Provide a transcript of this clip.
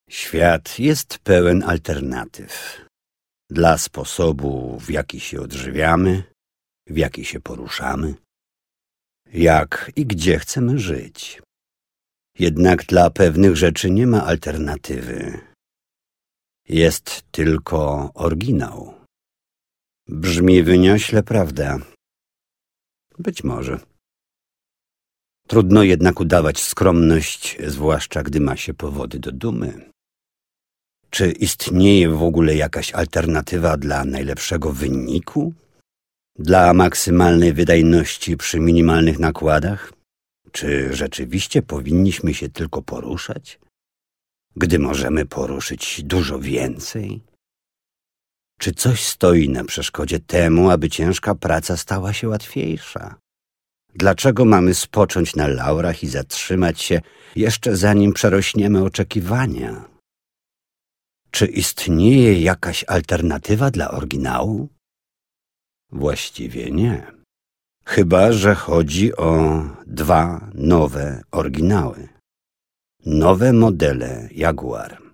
Świat jest pełen alternatyw dla sposobu, w jaki się odżywiamy, w jaki się poruszamy, jak i gdzie chcemy żyć. Jednak dla pewnych rzeczy nie ma alternatywy. Jest tylko oryginał. Brzmi wyniośle, prawda? Być może. Trudno jednak udawać skromność, zwłaszcza gdy ma się powody do dumy. Czy istnieje w ogóle jakaś alternatywa dla najlepszego wyniku? Dla maksymalnej wydajności przy minimalnych nakładach? Czy rzeczywiście powinniśmy się tylko poruszać, gdy możemy poruszyć dużo więcej? Czy coś stoi na przeszkodzie temu, aby ciężka praca stała się łatwiejsza? Dlaczego mamy spocząć na laurach i zatrzymać się, jeszcze zanim przerośniemy oczekiwania? Czy istnieje jakaś alternatywa dla oryginału? Właściwie nie. Chyba że chodzi o dwa nowe oryginały. Nowe modele Jaguar.